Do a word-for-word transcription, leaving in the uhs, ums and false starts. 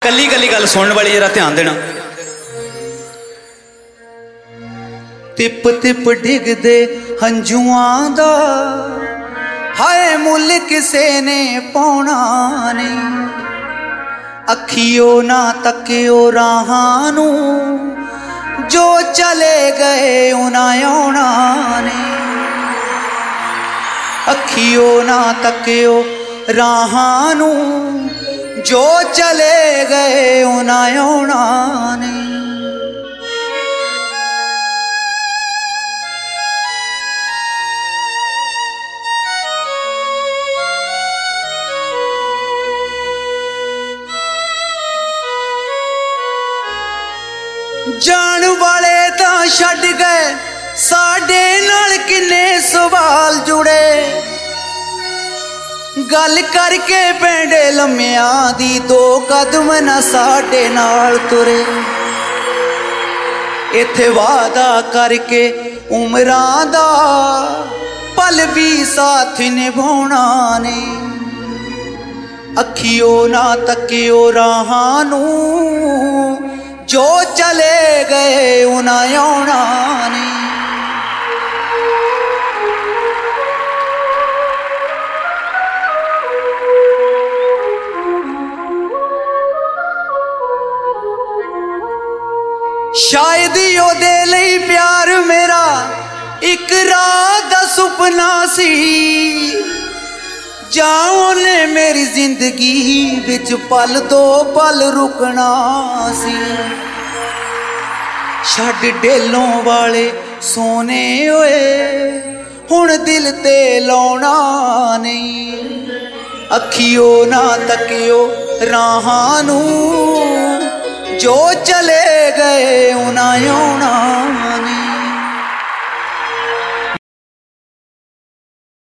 कली कली गल सुनने वाली जरा ध्यान देना। तिप तिप डिगदे हंजुआं दा हाय मुल किसे ने पाउणा नहीं। अखियो ना तकियो राहां नू जो चले गए उन्हें आउणा नहीं। अखियो ना तकियो राहां नू जो चले गए उन्हें आउणा नहीं। जान वाले तां छड्ड गए साडे नाल किन्ने सवाल जुड़े। गल करके पेंडे लम्मिया दी दो कदम ना साडे नाल तुरे। इत्थे वादा करके उमरां दा पल भी साथ निभाउणा नहीं। अखियो ना तकियो राहां नू जो चले गए उन्हें आउणा नहीं। शायद ओदे लई प्यार मेरा एक रात दा सुपना सी। जाओ ने मेरी जिंदगी विच पल दो पल रुकना सी। छड्ड डेलों वाले सोने होए हुण दिल ते लाउणा नहीं। अखियो ना तकियो राहां नू जो चले गए उन्हें आउणा